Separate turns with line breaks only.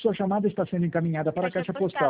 Sua chamada está sendo encaminhada para a caixa postal.